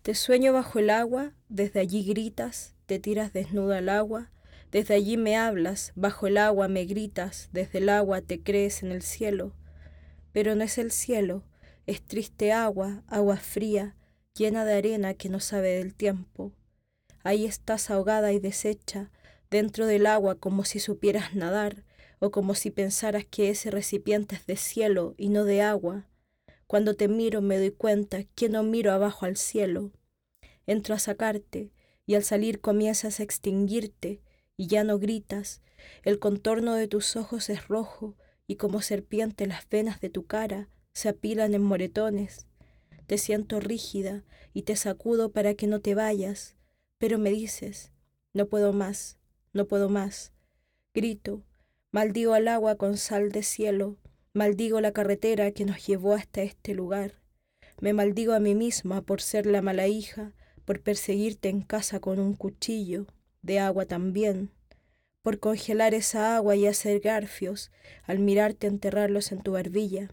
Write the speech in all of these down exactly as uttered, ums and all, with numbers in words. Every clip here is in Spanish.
Te sueño bajo el agua, desde allí gritas, te tiras desnuda al agua, desde allí me hablas, bajo el agua me gritas, desde el agua te crees en el cielo, pero no es el cielo, es triste agua, agua fría, llena de arena que no sabe del tiempo. Ahí estás ahogada y deshecha, dentro del agua como si supieras nadar, o como si pensaras que ese recipiente es de cielo y no de agua. Cuando te miro me doy cuenta que no miro abajo al cielo. Entro a sacarte y al salir comienzas a extinguirte y ya no gritas. El contorno de tus ojos es rojo y como serpiente las venas de tu cara se apilan en moretones. Te siento rígida y te sacudo para que no te vayas, pero me dices, no puedo más, no puedo más. Grito, maldigo al agua con sal de cielo, maldigo la carretera que nos llevó hasta este lugar. Me maldigo a mí misma por ser la mala hija, por perseguirte en casa con un cuchillo, de agua también, por congelar esa agua y hacer garfios al mirarte enterrarlos en tu barbilla.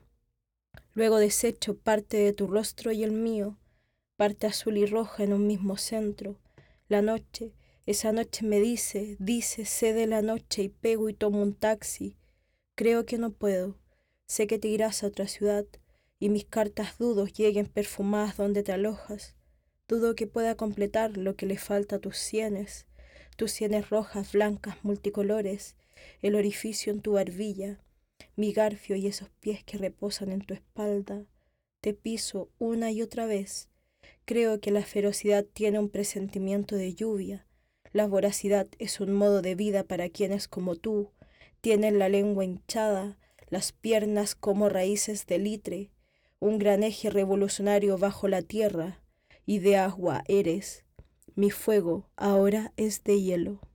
Luego desecho parte de tu rostro y el mío, parte azul y roja en un mismo centro. La noche, esa noche me dice, dice, sé de la noche y pego y tomo un taxi. Creo que no puedo, sé que te irás a otra ciudad y mis cartas dudo lleguen perfumadas donde te alojas. Dudo que pueda completar lo que le falta a tus sienes, tus sienes rojas, blancas, multicolores, el orificio en tu barbilla, mi garfio y esos pies que reposan en tu espalda. Te piso una y otra vez. Creo que la ferocidad tiene un presentimiento de lluvia. La voracidad es un modo de vida para quienes como tú tienen la lengua hinchada, las piernas como raíces de litre, un gran eje revolucionario bajo la tierra, y de agua eres. Mi fuego ahora es de hielo.